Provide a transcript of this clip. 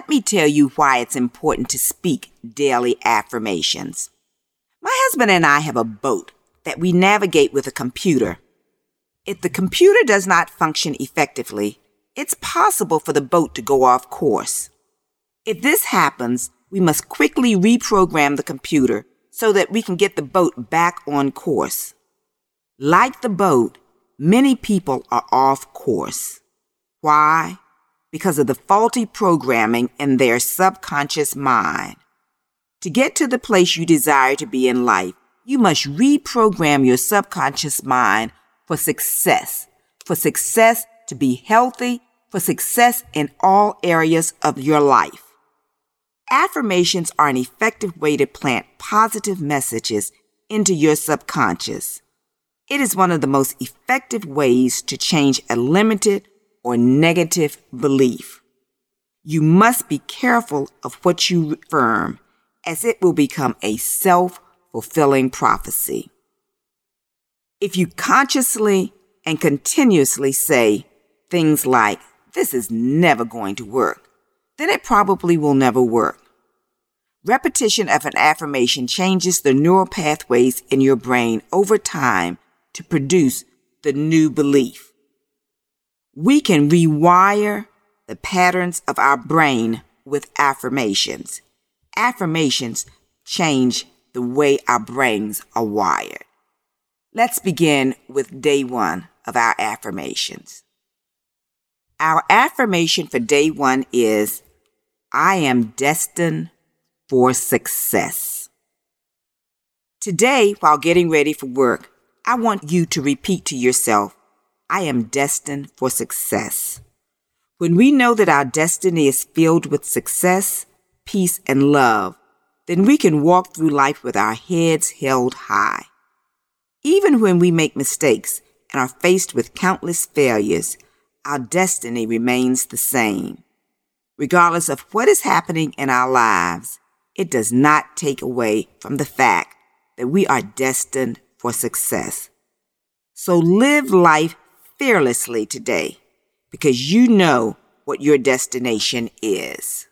let me tell you why it's important to speak daily affirmations. My husband and I have a boat that we navigate with a computer. If the computer does not function effectively, it's possible for the boat to go off course. If this happens, we must quickly reprogram the computer so that we can get the boat back on course. Like the boat, many people are off course. Why? Because of the faulty programming in their subconscious mind. To get to the place you desire to be in life, you must reprogram your subconscious mind for success to be healthy, for success in all areas of your life. Affirmations are an effective way to plant positive messages into your subconscious. It is one of the most effective ways to change a limited or negative belief. You must be careful of what you affirm, as it will become a self-fulfilling prophecy. If you consciously and continuously say things like, "This is never going to work," then it probably will never work. Repetition of an affirmation changes the neural pathways in your brain over time to produce the new belief. We can rewire the patterns of our brain with affirmations. Affirmations change the way our brains are wired. Let's begin with day 1 of our affirmations. Our affirmation for day 1 is, "I am destined for success." Today, while getting ready for work, I want you to repeat to yourself, "I am destined for success." When we know that our destiny is filled with success, peace, and love, then we can walk through life with our heads held high. Even when we make mistakes and are faced with countless failures, our destiny remains the same. Regardless of what is happening in our lives, it does not take away from the fact that we are destined for success. So live life fearlessly today, because you know what your destination is.